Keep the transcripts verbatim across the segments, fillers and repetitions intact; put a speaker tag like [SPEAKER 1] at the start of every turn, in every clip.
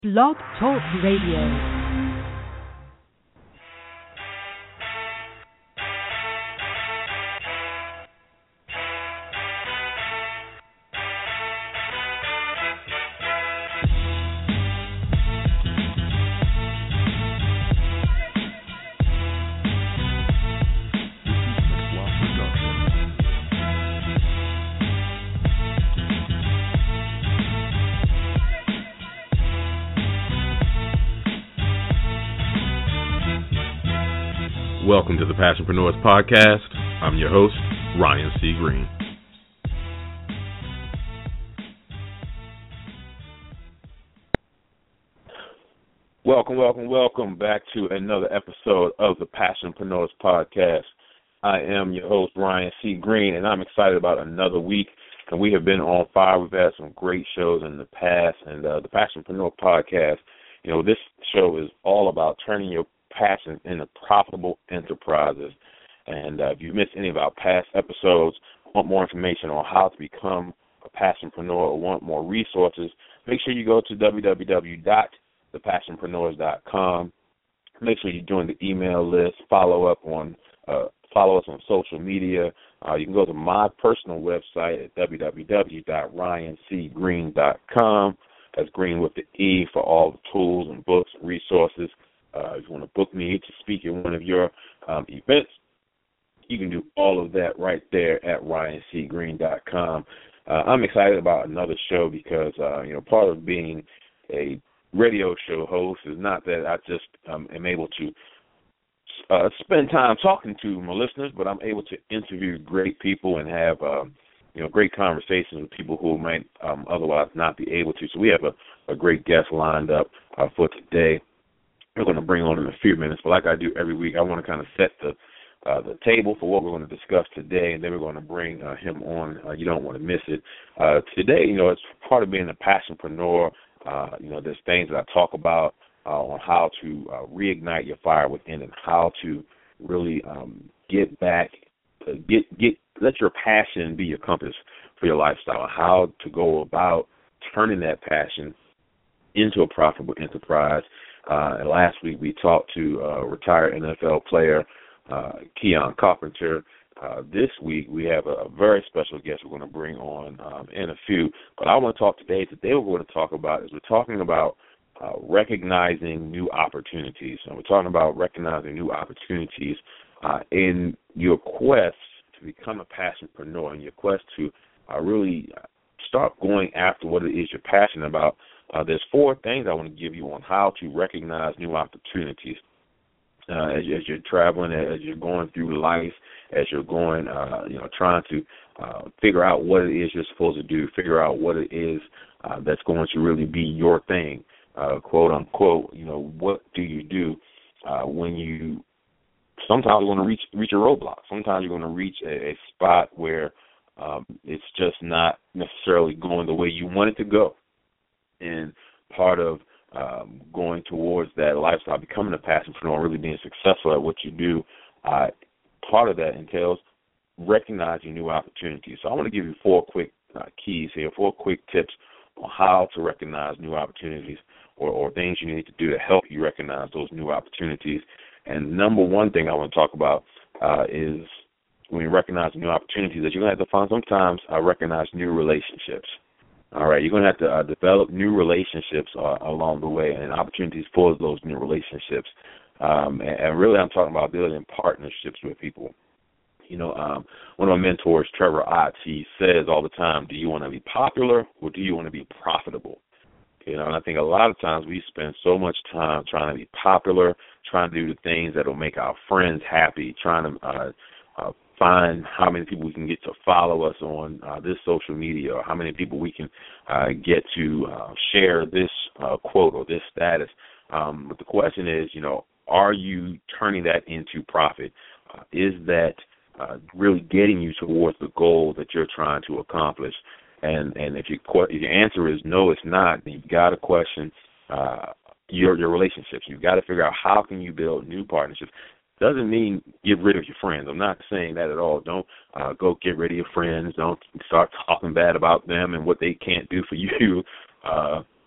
[SPEAKER 1] Blog Talk Radio.
[SPEAKER 2] Welcome to the Passionpreneurs Podcast. I'm your host, Ryan C. Green. Welcome, welcome, welcome back to another episode of the Passionpreneurs Podcast. I am your host, Ryan C. Green, and I'm excited about another week. And we have been on fire. We've had some great shows in the past, and uh, the Passionpreneur Podcast, you know, this show is all about turning your passion into profitable enterprises. And uh, if you missed any of our past episodes, want more information on how to become a passionpreneur or want more resources, make sure you go to w w w dot the passionpreneurs dot com. Make sure you join the email list, follow up on uh, follow us on social media. Uh, you can go to my personal website at w w w dot ryan c green dot com. That's green with the E for all the tools and books and resources. Uh, if you want to book me to speak in one of your um, events, you can do all of that right there at ryan c green dot com. Uh, I'm excited about another show because, uh, you know, part of being a radio show host is not that I just um, am able to uh, spend time talking to my listeners, but I'm able to interview great people and have, um, you know, great conversations with people who might um, otherwise not be able to. So we have a, a great guest lined up uh, for today. We're going to bring on in a few minutes, but like I do every week, I want to kind of set the uh, the table for what we're going to discuss today, and then we're going to bring uh, him on. Uh, you don't want to miss it. Uh, today, you know, it's part of being a passionpreneur. Uh, you know, there's things that I talk about uh, on how to uh, reignite your fire within and how to really um, get back, uh, get get let your passion be your compass for your lifestyle. How to go about turning that passion into a profitable enterprise. Uh, and last week we talked to uh, retired N F L player uh, Keon Carpenter. Uh, this week we have a, a very special guest we're going to bring on um, in a few. But I want to talk today. Today what we're going to talk about is we're talking about uh, recognizing new opportunities. And we're talking about recognizing new opportunities uh, in your quest to become a passionpreneur, in your quest to uh, really start going after what it is you're passionate about. Uh, there's four things I want to give you on how to recognize new opportunities uh, as, as you're traveling, as you're going through life, as you're going, uh, you know, trying to uh, figure out what it is you're supposed to do, figure out what it is uh, that's going to really be your thing, uh, quote unquote. You know, what do you do uh, when you? Sometimes you're going to reach reach a roadblock. Sometimes you're going to reach a, a spot where um, it's just not necessarily going the way you want it to go. And part of um, going towards that lifestyle, becoming a passionpreneur, really being successful at what you do, uh, part of that entails recognizing new opportunities. So I want to give you four quick uh, keys here, four quick tips on how to recognize new opportunities or, or things you need to do to help you recognize those new opportunities. And number one thing I want to talk about uh, is when you recognize new opportunities that you're going to have to find sometimes uh, recognize new relationships. All right, you're going to have to uh, develop new relationships uh, along the way and opportunities for those new relationships. Um, and, and really I'm talking about building partnerships with people. You know, um, one of my mentors, Trevor Ott, he says all the time, do you want to be popular or do you want to be profitable? You know, and I think a lot of times we spend so much time trying to be popular, trying to do the things that will make our friends happy, trying to uh, uh, find how many people we can get to follow us on uh, this social media or how many people we can uh, get to uh, share this uh, quote or this status. Um, but the question is, you know, are you turning that into profit? Uh, is that uh, really getting you towards the goal that you're trying to accomplish? And and if, you, if your answer is no, it's not, then you've got to question uh, your your relationships. You've got to figure out how can you build new partnerships. Doesn't mean get rid of your friends. I'm not saying that at all. Don't uh, go get rid of your friends. Don't start talking bad about them and what they can't do for you. Uh,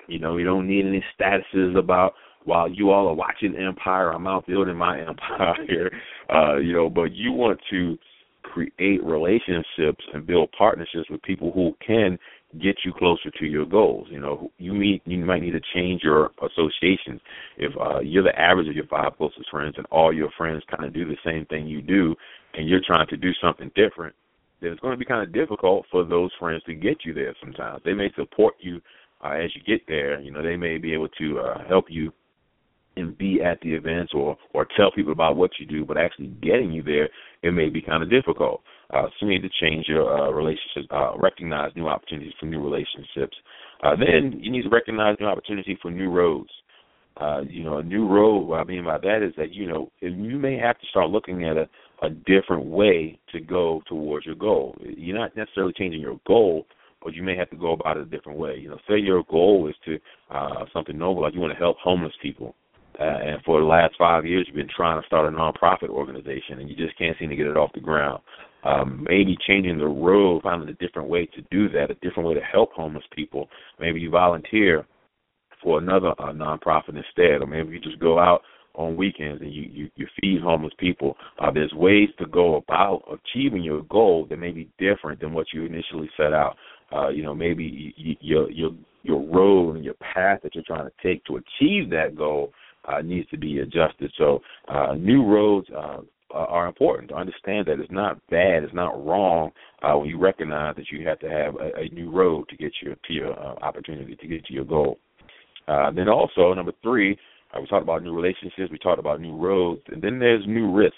[SPEAKER 2] You know, we don't need any statuses about, while you all are watching Empire, I'm out building my empire, uh, you know, but you want to create relationships and build partnerships with people who can get you closer to your goals. You know, you meet, you might need to change your associations. If uh, you're the average of your five closest friends and all your friends kind of do the same thing you do and you're trying to do something different, then it's going to be kind of difficult for those friends to get you there sometimes. They may support you uh, as you get there. You know, they may be able to uh, help you and be at the events or, or tell people about what you do, but actually getting you there, it may be kind of difficult. Uh, so you need to change your uh, relationships, uh, recognize new opportunities for new relationships. Uh, then you need to recognize new opportunities for new roads. Uh, you know, a new road, what I mean by that is that, you know, you may have to start looking at a, a different way to go towards your goal. You're not necessarily changing your goal, but you may have to go about it a different way. You know, say your goal is to uh, something noble, like you want to help homeless people. Uh, and for the last five years, you've been trying to start a nonprofit organization, and you just can't seem to get it off the ground. Um, maybe changing the road, finding a different way to do that, a different way to help homeless people. Maybe you volunteer for another uh, nonprofit instead, or maybe you just go out on weekends and you, you, you feed homeless people. Uh, there's ways to go about achieving your goal that may be different than what you initially set out. Uh, you know, maybe you, your your your road and your path that you're trying to take to achieve that goal Uh, needs to be adjusted. So uh, new roads uh, are important to understand that it's not bad, it's not wrong uh, when you recognize that you have to have a, a new road to get you to your uh, opportunity, to get to your goal. Uh, then also, number three, uh, we talked about new relationships, we talked about new roads, and then there's new risks.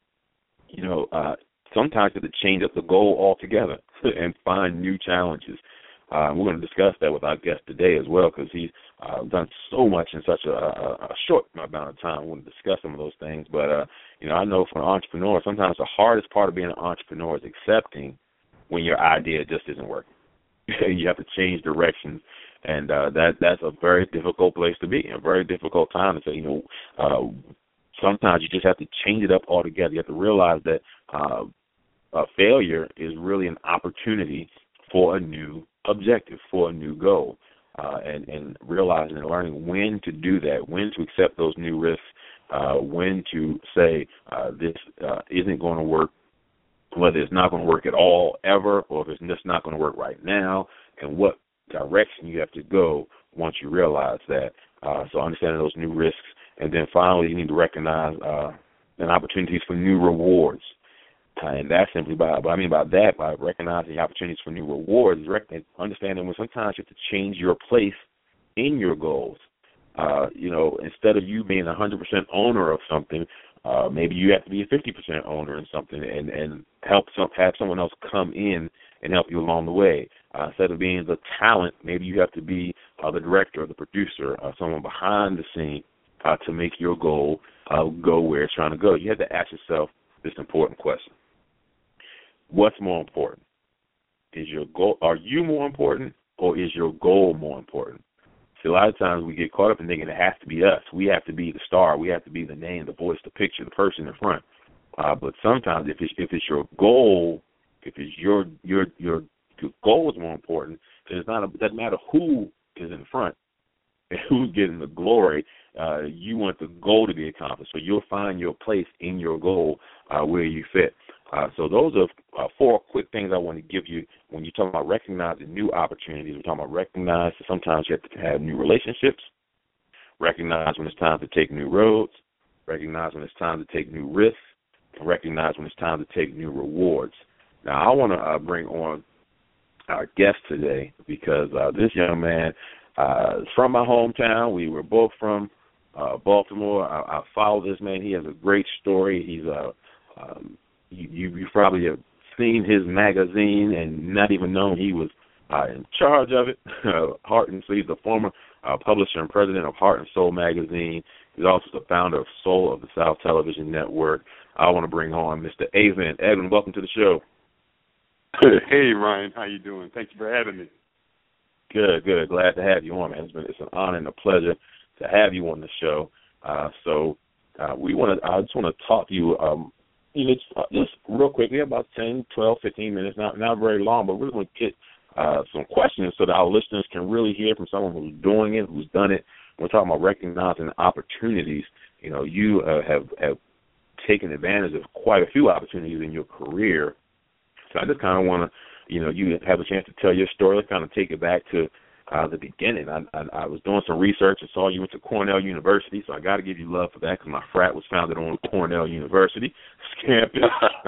[SPEAKER 2] You know, uh, sometimes you have to change up the goal altogether and find new challenges. Uh, we're going to discuss that with our guest today as well, because he's uh, done so much in such a, a, a short amount of time. We're going to discuss some of those things. But, uh, you know, I know for an entrepreneur, sometimes the hardest part of being an entrepreneur is accepting when your idea just isn't working. You have to change directions, and uh, that that's a very difficult place to be, a very difficult time to say, you know, uh, sometimes you just have to change it up altogether. You have to realize that uh, a failure is really an opportunity for a new objective, for a new goal, uh, and, and realizing and learning when to do that, when to accept those new risks, uh, when to say uh, this uh, isn't going to work, whether it's not going to work at all ever, or if it's just not going to work right now, and what direction you have to go once you realize that. Uh, so understanding those new risks, and then finally you need to recognize uh, an opportunities for new rewards. Uh, and that's simply by, what I mean by that, by recognizing opportunities for new rewards, understanding when sometimes you have to change your place in your goals. Uh, you know, instead of you being a one hundred percent owner of something, uh, maybe you have to be a fifty percent owner in something and, and help some, have someone else come in and help you along the way. Uh, instead of being the talent, maybe you have to be uh, the director or the producer, uh, someone behind the scene uh, to make your goal uh, go where it's trying to go. You have to ask yourself this important question. What's more important? Is your goal, are you more important, or is your goal more important? See, a lot of times we get caught up in thinking it has to be us. We have to be the star. We have to be the name, the voice, the picture, the person in front. Uh, but sometimes if it's, if it's your goal, if it's your your your, your goal is more important, then it's not a, it doesn't matter who is in front and who's getting the glory. Uh, you want the goal to be accomplished. So you'll find your place in your goal uh, where you fit. Uh, so those are uh, four quick things I want to give you when you're talking about recognizing new opportunities. We're talking about recognize that sometimes you have to have new relationships, recognize when it's time to take new roads, recognize when it's time to take new risks, and recognize when it's time to take new rewards. Now, I want to uh, bring on our guest today because uh, this young man uh, is from my hometown. We were both from uh, Baltimore. I, I follow this man. He has a great story. He's a um, You, you probably have seen his magazine and not even known he was uh, in charge of it. Heart and Soul, he's the former uh, publisher and president of Heart and Soul magazine. He's also the founder of Soul of the South Television Network. I want to bring on Mister Avin. Edwin, welcome to the show.
[SPEAKER 3] Hey, Ryan. How you doing? Thank you for having me.
[SPEAKER 2] Good, good. Glad to have you on, man. It's been it's an honor and a pleasure to have you on the show. Uh, so uh, we want to. I just want to talk to you. Um, You know, just real quick, we have about ten, twelve, fifteen minutes, not not very long, but we're going to get uh, some questions so that our listeners can really hear from someone who's doing it, who's done it. We're talking about recognizing opportunities. You know, you uh, have, have taken advantage of quite a few opportunities in your career. So I just kind of want to, you know, you have a chance to tell your story. Let's kind of take it back to uh, the beginning. I, I, I was doing some research and saw you went to Cornell University, so I got to give you love for that because my frat was founded on Cornell University campus.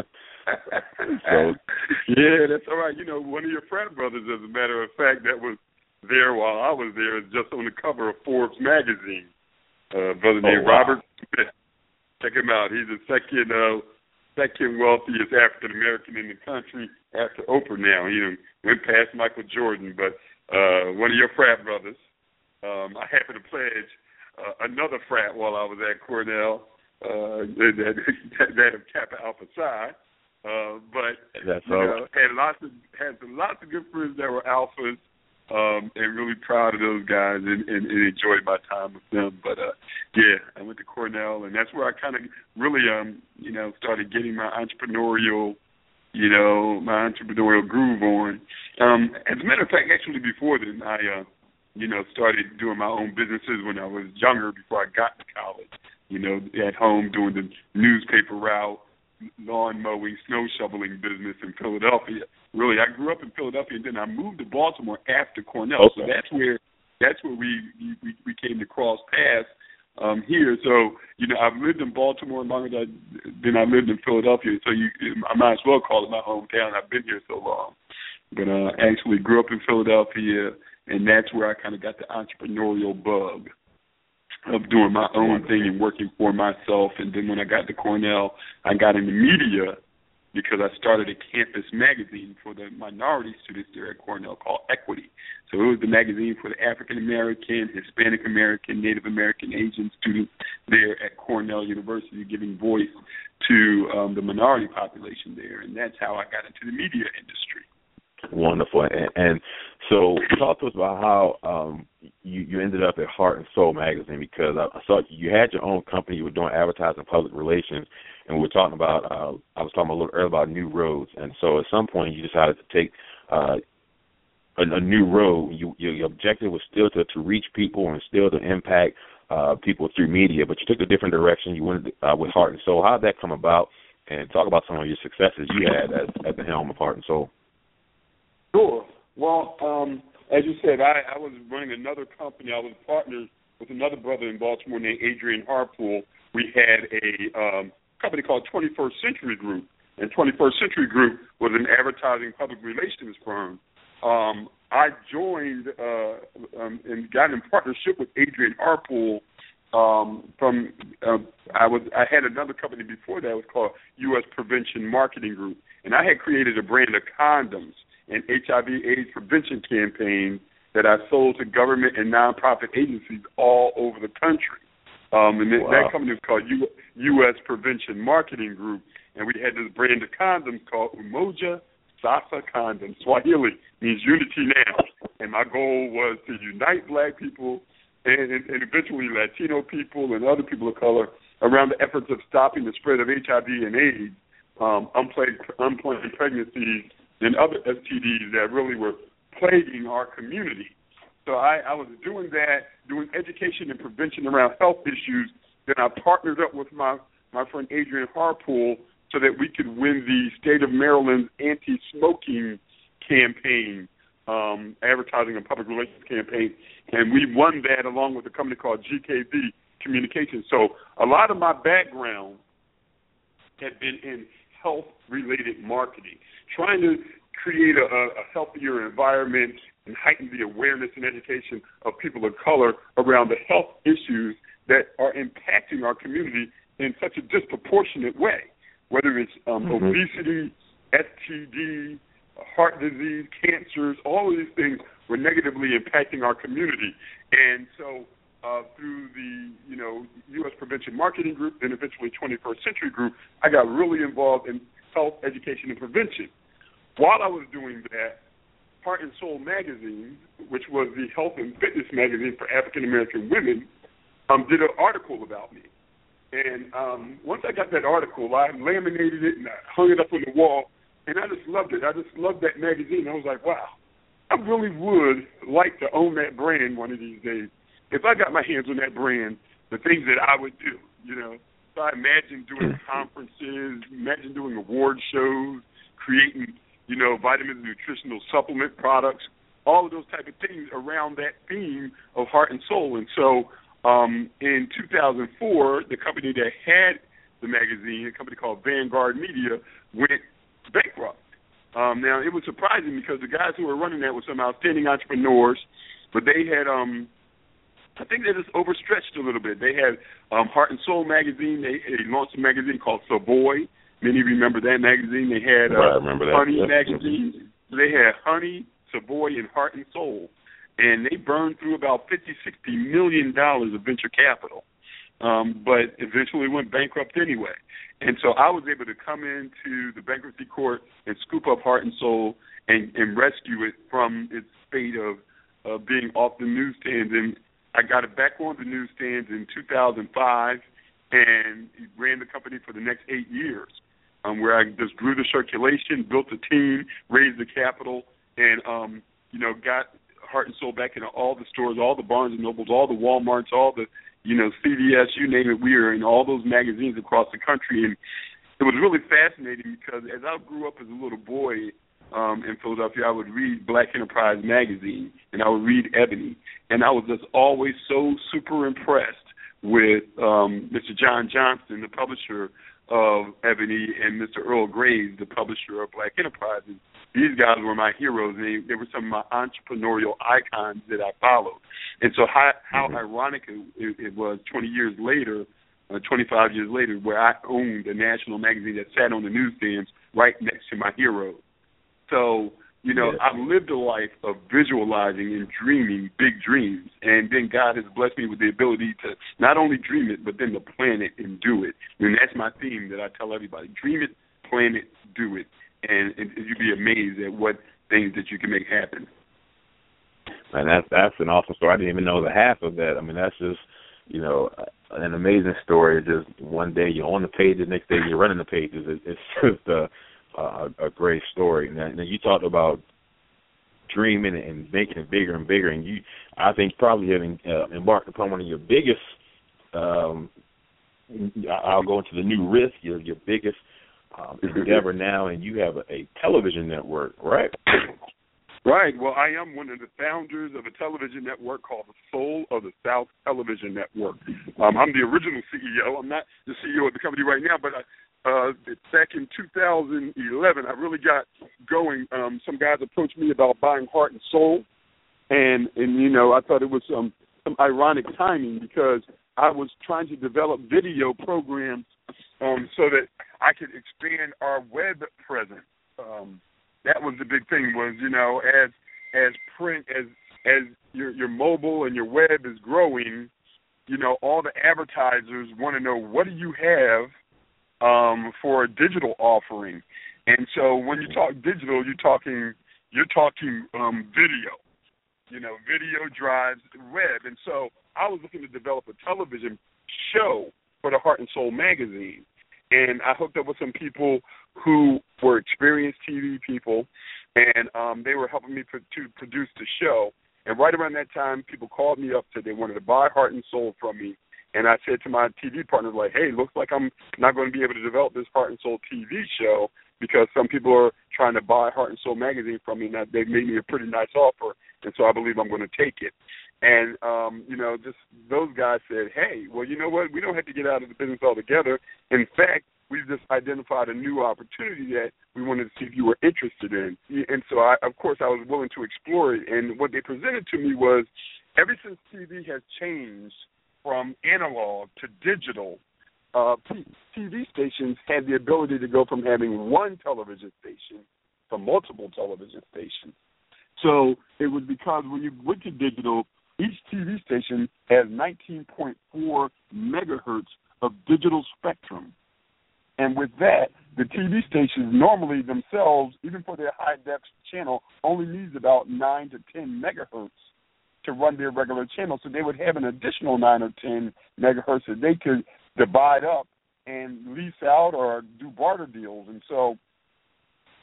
[SPEAKER 3] So yeah, that's all right. You know, one of your frat brothers, as a matter of fact, that was there while I was there, is just on the cover of Forbes magazine. Uh, brother
[SPEAKER 2] oh,
[SPEAKER 3] named
[SPEAKER 2] wow.
[SPEAKER 3] Robert Smith. Check him out. He's the second uh, second wealthiest African American in the country after Oprah. Now he went past Michael Jordan, but uh, one of your frat brothers. Um, I happened to pledge uh, another frat while I was at Cornell, uh, that, that, that of Kappa Alpha Psi. Uh, but
[SPEAKER 2] That's
[SPEAKER 3] you know, had lots of had lots of good friends that were alphas, um, and really proud of those guys and, and, and enjoyed my time with them. But uh, yeah, I went to Cornell, and that's where I kind of really um you know started getting my entrepreneurial you know my entrepreneurial groove on. Um, as a matter of fact, actually before then, I uh, you know started doing my own businesses when I was younger. Before I got to college, you know, at home doing the newspaper route, lawn mowing, snow shoveling business in Philadelphia. Really, I grew up in Philadelphia, and then I moved to Baltimore after Cornell.
[SPEAKER 2] Okay.
[SPEAKER 3] So that's where that's where we we, we came to cross paths um, here. So you know, I've lived in Baltimore longer than then I lived in Philadelphia. So you, I might as well call it my hometown. I've been here so long. But uh, actually grew up in Philadelphia, and that's where I kind of got the entrepreneurial bug of doing my own thing and working for myself. And then when I got to Cornell, I got into media because I started a campus magazine for the minority students there at Cornell called Equity. So it was the magazine for the African American, Hispanic American, Native American, Asian students there at Cornell University, giving voice to um, the minority population there. And that's how I got into the media industry.
[SPEAKER 2] Wonderful. And, and so talk to us about how um, you, you ended up at Heart and Soul magazine, because I, I saw you had your own company. You were doing advertising, public relations, and we were talking about, uh, I was talking a little earlier about new roads. And so at some point you decided to take uh, a, a new road. You, your objective was still to, to reach people and still to impact uh, people through media, but you took a different direction. You went uh, with Heart and Soul. How did that come about? And talk about some of your successes you had at, at the helm of Heart and Soul.
[SPEAKER 3] Sure. Well, um, as you said, I, I was running another company. I was partners with another brother in Baltimore named Adrian Harpool. We had a um, company called twenty-first Century Group, and twenty-first Century Group was an advertising public relations firm. Um, I joined uh, um, and got in partnership with Adrian Harpool um, from. Uh, I was I had another company before that. It was called U S Prevention Marketing Group, and I had created a brand of condoms and H I V AIDS prevention campaign that I sold to government and nonprofit agencies all over the country. Um, and wow. That company was called U- U.S. Prevention Marketing Group, and we had this brand of condoms called Umoja Sasa Condoms. Swahili means unity now. And my goal was to unite black people and, and, and eventually Latino people and other people of color around the efforts of stopping the spread of H I V and AIDS, um, unplanned, unplanned pregnancies, and other S T Ds that really were plaguing our community. So I, I was doing that, doing education and prevention around health issues. Then I partnered up with my, my friend Adrian Harpool so that we could win the state of Maryland's anti-smoking campaign, um, advertising and public relations campaign. And we won that along with a company called G K V Communications. So a lot of my background had been in health-related marketing, trying to create a, a healthier environment and heighten the awareness and education of people of color around the health issues that are impacting our community in such a disproportionate way, whether it's um, mm-hmm. obesity, S T D, heart disease, cancers, all of these things were negatively impacting our community. And so uh, through the, you know, U S Prevention Marketing Group and eventually twenty-first Century Group, I got really involved in health, education, and prevention. While I was doing that, Heart and Soul magazine, which was the health and fitness magazine for African American women, um, did an article about me. And um, once I got that article, I laminated it and I hung it up on the wall, and I just loved it. I just loved that magazine. I was like, wow, I really would like to own that brand one of these days. If I got my hands on that brand, the things that I would do, you know. So I imagine doing conferences, imagine doing award shows, creating, you know, vitamin and nutritional supplement products, all of those type of things around that theme of heart and soul. And so um, in two thousand four, the company that had the magazine, a company called Vanguard Media, went bankrupt. Um, now, it was surprising because the guys who were running that were some outstanding entrepreneurs, but they had, um, I think they just overstretched a little bit. They had um, Heart and Soul magazine. They, they launched a magazine called Savoy. Many remember that magazine. They had uh,
[SPEAKER 2] right, I remember that.
[SPEAKER 3] Honey
[SPEAKER 2] yeah.
[SPEAKER 3] magazine. They had Honey, Savoy, and Heart and Soul. And they burned through about fifty, sixty million dollars of venture capital, um, but eventually went bankrupt anyway. And so I was able to come into the bankruptcy court and scoop up Heart and Soul and, and rescue it from its fate of uh, being off the newsstands. And I got it back on the newsstands in two thousand five and ran the company for the next eight years, um, where I just grew the circulation, built a team, raised the capital, and, um, you know, got Heart and Soul back into all the stores, all the Barnes and Nobles, all the Walmarts, all the, you know, C V S, you name it. We are in all those magazines across the country. And it was really fascinating because as I grew up as a little boy um, in Philadelphia, I would read Black Enterprise magazine and I would read Ebony. And I was just always so super impressed with um, Mister John Johnston, the publisher of Ebony, and Mister Earl Graves, the publisher of Black Enterprise. And these guys were my heroes. They, they were some of my entrepreneurial icons that I followed. And so how, how mm-hmm. ironic it, it was twenty years later, uh, twenty-five years later, where I owned a national magazine that sat on the newsstands right next to my heroes. So, you know, yeah. I've lived a life of visualizing and dreaming big dreams. And then God has blessed me with the ability to not only dream it, but then to plan it and do it. And that's my theme that I tell everybody. Dream it, plan it, do it. And, and you'd be amazed at what things that you can make happen.
[SPEAKER 2] And that's that's an awesome story. I didn't even know the half of that. I mean, that's just, you know, an amazing story. Just one day you're on the page, the next day you're running the pages. It, it's just a, a, a great story. Now, now you talked about dreaming and making it bigger and bigger, and you, I think, probably having uh, embarked upon one of your biggest. Um, I'll go into the new risk. Your your biggest. Um, endeavor now, and you have a, a television network, right?
[SPEAKER 3] Right. Well, I am one of the founders of a television network called the Soul of the South Television Network. Um, I'm the original C E O. I'm not the C E O of the company right now, but I, uh, back in two thousand eleven, I really got going. Um, some guys approached me about buying Heart and Soul, and, and you know, I thought it was some, some ironic timing because I was trying to develop video programs um, so that I could expand our web presence. Um, that was the big thing was, you know, as as print, as as your your mobile and your web is growing, you know, all the advertisers want to know what do you have um, for a digital offering. And so when you talk digital, you're talking you're talking um, video. You know, video drives web. And so I was looking to develop a television show for the Heart and Soul magazine. And I hooked up with some people who were experienced T V people, and um, they were helping me pro- to produce the show. And right around that time, people called me up, said they wanted to buy Heart and Soul from me. And I said to my T V partner, like, hey, looks like I'm not going to be able to develop this Heart and Soul T V show because some people are trying to buy Heart and Soul magazine from me. Now, they've made me a pretty nice offer, and so I believe I'm going to take it. And, um, you know, just those guys said, hey, well, you know what? We don't have to get out of the business altogether. In fact, we've just identified a new opportunity that we wanted to see if you were interested in. And so, I, of course, I was willing to explore it. And what they presented to me was ever since T V has changed from analog to digital, uh, T V stations had the ability to go from having one television station to multiple television stations. So it was because when you went to digital, each T V station has nineteen point four megahertz of digital spectrum. And with that, the T V stations normally themselves, even for their high-def channel, only needs about nine to ten megahertz to run their regular channel. So they would have an additional nine or ten megahertz that they could divide up and lease out or do barter deals. And so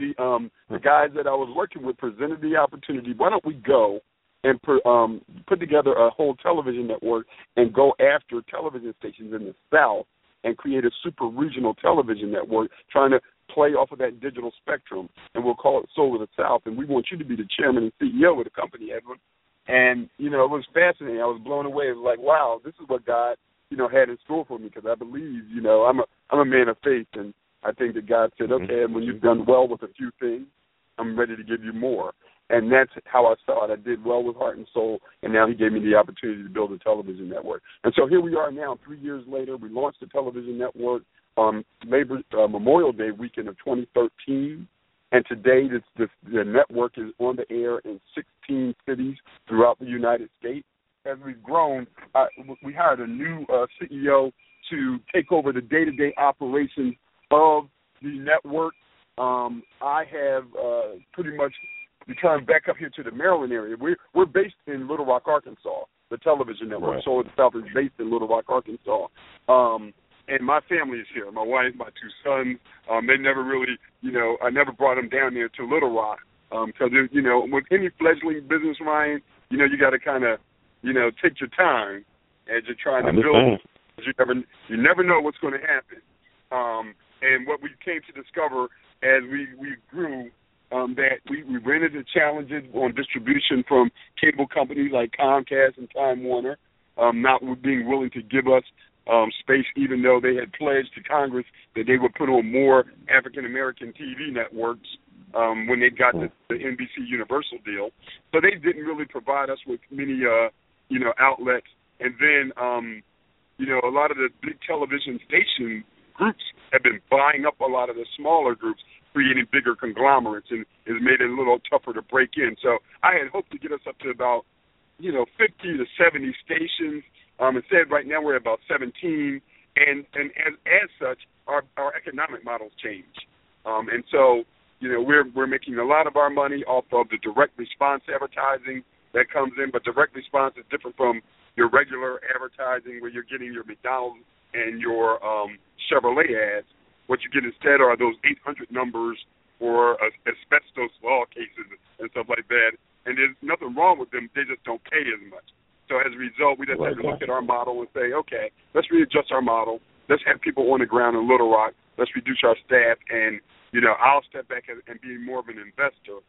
[SPEAKER 3] the um, the guys that I was working with presented the opportunity. Why don't we go and per, um, put together a whole television network and go after television stations in the South and create a super regional television network trying to play off of that digital spectrum, and we'll call it Soul of the South, and we want you to be the chairman and C E O of the company, Edwin. And, you know, it was fascinating. I was blown away. It was like, wow, this is what God, you know, had in store for me, because I believe, you know, I'm a I'm a man of faith, and I think that God said, okay, and when you've done well with a few things, I'm ready to give you more. And that's how I saw it. I did well with Heart and Soul, and now he gave me the opportunity to build a television network. And so here we are now, three years later. We launched the television network on Labor uh, Memorial Day weekend of twenty thirteen. And today this, this, the network is on the air in sixteen cities throughout the United States. As we've grown, uh, we hired a new uh, C E O to take over the day-to-day operations of the network. Um, I have uh, pretty much returned back up here to the Maryland area. We're, we're based in Little Rock, Arkansas. The television network,
[SPEAKER 2] right.
[SPEAKER 3] Soul of the South, is based in Little Rock, Arkansas. Um, and my family is here. My wife, my two sons. Um, they never really, you know, I never brought them down there to Little Rock because, um, you know, with any fledgling business, Ryan, you know, you got to kind of, you know, take your time as you're trying to build. You never, you never know what's going to happen. Um, and what we came to discover as we, we grew, um, that we, we ran into challenges on distribution from cable companies like Comcast and Time Warner, um, not being willing to give us um, space, even though they had pledged to Congress that they would put on more African-American T V networks um, when they got the, the N B C Universal deal. So they didn't really provide us with many, uh, you know, outlets. And then, um, you know, a lot of the big television station groups have been buying up a lot of the smaller groups, creating bigger conglomerates, and has made it a little tougher to break in. So I had hoped to get us up to about, you know, fifty to seventy stations. Um, instead, right now we're at about seventeen, and, and as, as such, our, our economic models change. Um, and so, you know, we're we're making a lot of our money off of the direct response advertising that comes in, but direct response is different from your regular advertising where you're getting your McDonald's and your um, Chevrolet ads. What you get instead are those eight hundred numbers for uh, asbestos law cases and stuff like that. And there's nothing wrong with them. They just don't pay as much. So as a result, we just have to look at our model and say, okay, let's readjust our model. Let's have people on the ground in Little Rock. Let's reduce our staff. And, you know, I'll step back and, and be more of an investor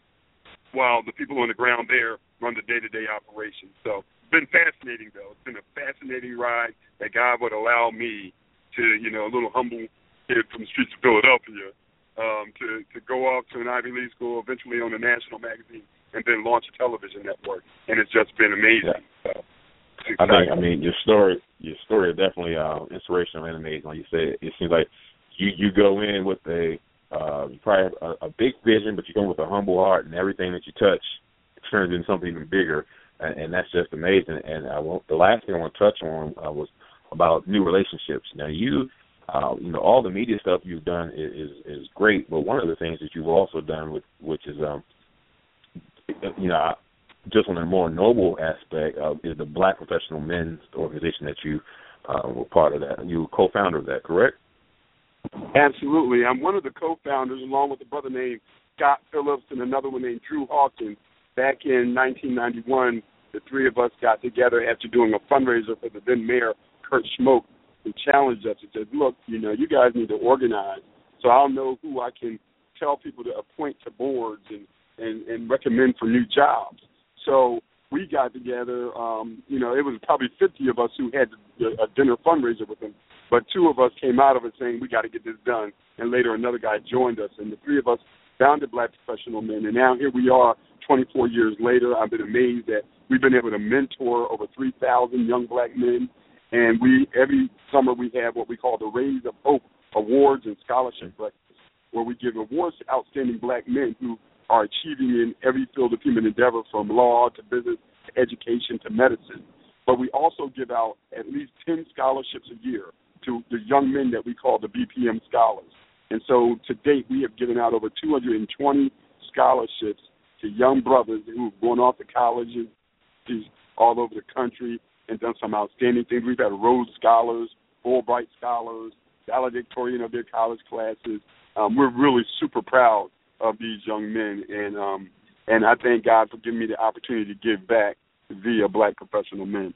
[SPEAKER 3] while the people on the ground there run the day-to-day operations. So it's been fascinating, though. It's been a fascinating ride that God would allow me to, you know, a little humble kid from the streets of Philadelphia, um, to, to go off to an Ivy League school, eventually on a national magazine, and then launch a television network. And it's just been amazing. Yeah. So,
[SPEAKER 2] I think, I mean, your story, your story is definitely uh, inspirational and amazing. Like you said, it seems like you, you go in with a uh, probably a, a big vision, but you go in with a humble heart, and everything that you touch turns into something even bigger, and, and that's just amazing. And I want, the last thing I want to touch on uh, was about new relationships. Now, you, uh, you know, all the media stuff you've done is, is is great, but one of the things that you've also done, with, which is, um, you know, just on a more noble aspect, uh, is the Black Professional Men's Organization that you uh, were part of that. You were co-founder of that, correct?
[SPEAKER 3] Absolutely. I'm one of the co-founders, along with a brother named Scott Phillips and another one named Drew Hawkins. Back in nineteen ninety-one, the three of us got together after doing a fundraiser for the then mayor, Kurt Schmoke, and challenged us and said, look, you know, you guys need to organize so I'll know who I can tell people to appoint to boards and, and, and recommend for new jobs. So we got together, um, you know, it was probably fifty of us who had a dinner fundraiser with them, but two of us came out of it saying we got to get this done, and later another guy joined us, and the three of us founded Black Professional Men, and now here we are twenty-four years later. I've been amazed that we've been able to mentor over three thousand young black men, and we every summer we have what we call the Rays of Hope Awards and Scholarship Breakfast, where we give awards to outstanding black men who are achieving in every field of human endeavor, from law to business to education to medicine. But we also give out at least ten scholarships a year to the young men that we call the B P M Scholars. And so to date, we have given out over two hundred twenty scholarships to young brothers who have gone off to colleges all over the country and done some outstanding things. We've had Rhodes Scholars, Fulbright Scholars, valedictorian of their college classes. Um, we're really super proud of these young men, and um, and I thank God for giving me the opportunity to give back via Black Professional Men.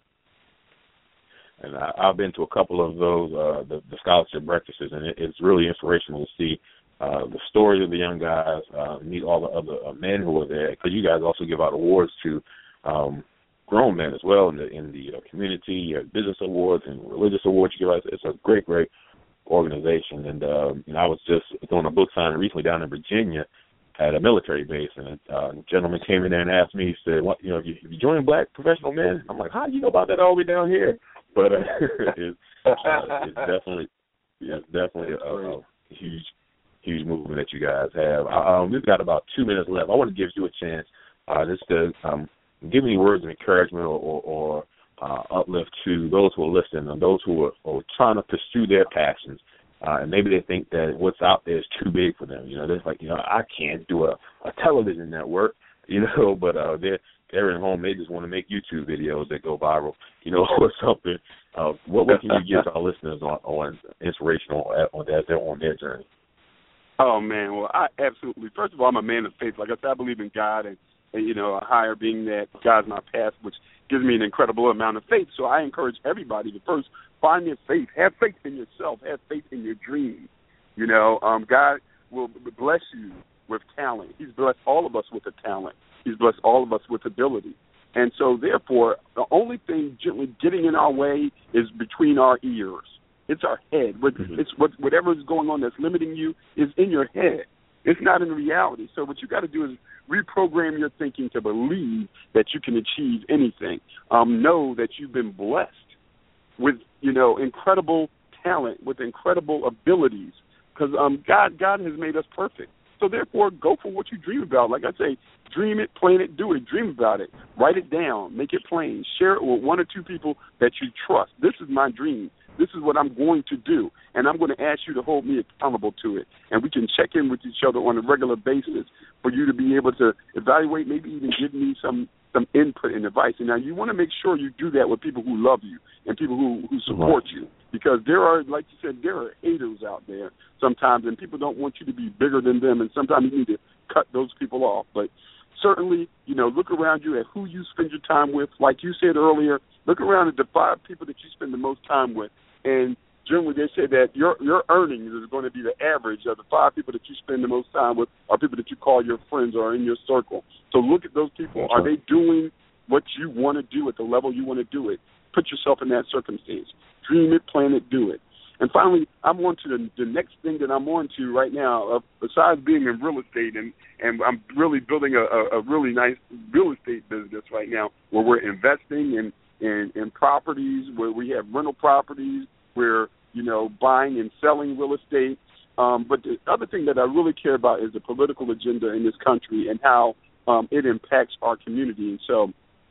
[SPEAKER 2] And I, I've been to a couple of those, uh, the, the scholarship breakfasts, and it, it's really inspirational to see uh, the stories of the young guys, uh, meet all the other uh, men who are there, because you guys also give out awards to um, grown men as well in the in the uh, community. You have business awards and religious awards you give out. It's a great, great organization. And um, you know, I was just doing a book signing recently down in Virginia at a military base, and uh, a gentleman came in there and asked me, he said, "What, you know, if you, if you join Black Professional Men?" I'm like, "How do you know about that all the way down here?" But uh, it's, uh, it's definitely, yeah, it's definitely a, a huge, huge movement that you guys have. Um, we've got about two minutes left. I want to give you a chance uh, just to um, give any words of encouragement or, or, or uh, uplift to those who are listening and those who are, are trying to pursue their passions. Uh, and maybe they think that what's out there is too big for them. You know, they're like, you know, I can't do a, a television network, you know, but uh, they're, they're at home. They just want to make YouTube videos that go viral, you know, or something. Uh, what, what can you give to our listeners on, on inspirational on that they're on their journey?
[SPEAKER 3] Oh, man. Well, I absolutely. First of all, I'm a man of faith. Like I said, I believe in God and, and you know, a higher being that God's my path, which gives me an incredible amount of faith. So I encourage everybody to first find your faith. Have faith in yourself. Have faith in your dreams. You know, um, God will bless you with talent. He's blessed all of us with a talent. He's blessed all of us with ability. And so, therefore, the only thing generally getting in our way is between our ears. It's our head. It's what, whatever is going on that's limiting you is in your head. It's not in reality. So what you got to do is reprogram your thinking to believe that you can achieve anything. Um, know that you've been blessed with, you know, incredible talent, with incredible abilities, because um, God, God has made us perfect. So therefore, go for what you dream about. Like I say, dream it, plan it, do it. Dream about it. Write it down. Make it plain. Share it with one or two people that you trust. This is my dream. This is what I'm going to do, and I'm going to ask you to hold me accountable to it. And we can check in with each other on a regular basis for you to be able to evaluate, maybe even give me some, some input and advice. And now you want to make sure you do that with people who love you and people who, who support you, because there are, like you said, there are haters out there sometimes, and people don't want you to be bigger than them, and sometimes you need to cut those people off. But certainly, you know, look around you at who you spend your time with. Like you said earlier, look around at the five people that you spend the most time with. And generally they say that your your earnings is going to be the average of the five people that you spend the most time with, or people that you call your friends or in your circle. So look at those people. Are they doing what you want to do at the level you want to do it? Put yourself in that circumstance. Dream it, plan it, do it. And finally, I'm on to the, the next thing that I'm on to right now, uh, besides being in real estate, and, and I'm really building a, a, a really nice real estate business right now where we're investing in, in, in properties, where we have rental properties, we're, you know, buying and selling real estate. Um, but the other thing that I really care about is the political agenda in this country and how um, it impacts our community. And so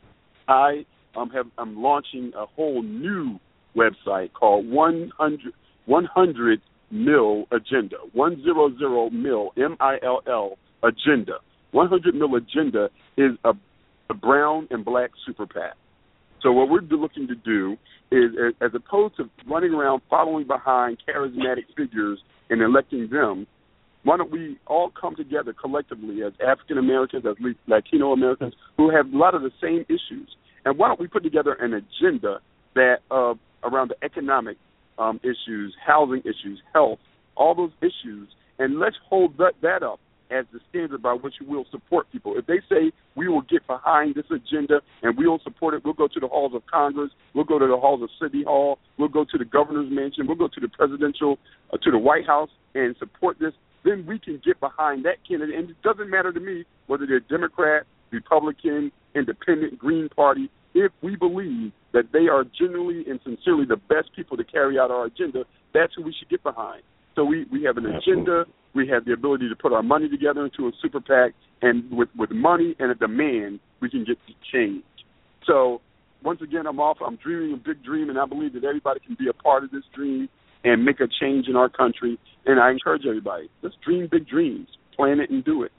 [SPEAKER 3] I um, have, I'm launching a whole new website called one hundred mil Agenda, one hundred mil, M I L L, Agenda. one hundred mil Agenda is a, a brown and black super PAC. So what we're looking to do is, as opposed to running around following behind charismatic figures and electing them, why don't we all come together collectively as African Americans, as Latino Americans, who have a lot of the same issues, and why don't we put together an agenda that uh, around the economic um, issues, housing issues, health, all those issues, and let's hold that, that up as the standard by which we will support people. If they say we will get behind this agenda and we will support it, we'll go to the halls of Congress, we'll go to the halls of City Hall, we'll go to the governor's mansion, we'll go to the presidential, uh, to the White House and support this, then we can get behind that candidate. And it doesn't matter to me whether they're Democrat, Republican, Independent, Green Party. If we believe that they are genuinely and sincerely the best people to carry out our agenda, that's who we should get behind. So we, we have an agenda. We have the ability to put our money together into a super PAC, and with, with money and a demand, we can get to change. So once again, I'm off. I'm dreaming a big dream, and I believe that everybody can be a part of this dream and make a change in our country. And I encourage everybody, let's dream big dreams, plan it, and do it.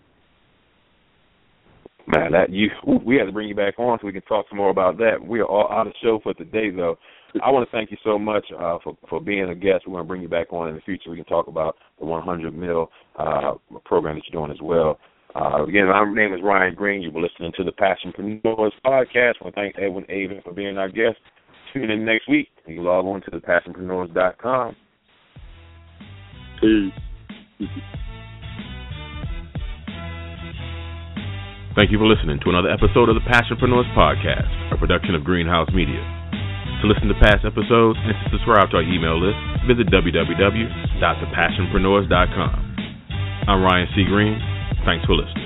[SPEAKER 2] Man, that you we have to bring you back on so we can talk some more about that. We are all out of show for today, though. I want to thank you so much uh, for for being a guest. We're going to bring you back on in the future. We can talk about the one hundred mil uh, program that you're doing as well. Uh, again, my name is Ryan Green. You were listening to the Passionpreneurs podcast. I want to thank Edwin Avon for being our guest. Tune in next week. You can log on to the passionpreneurs dot com.
[SPEAKER 3] Peace.
[SPEAKER 2] Thank you for listening to another episode of the Passionpreneurs podcast, a production of Greenhouse Media. To listen to past episodes and to subscribe to our email list, visit w w w dot the passionpreneurs dot com. I'm Ryan C. Green. Thanks for listening.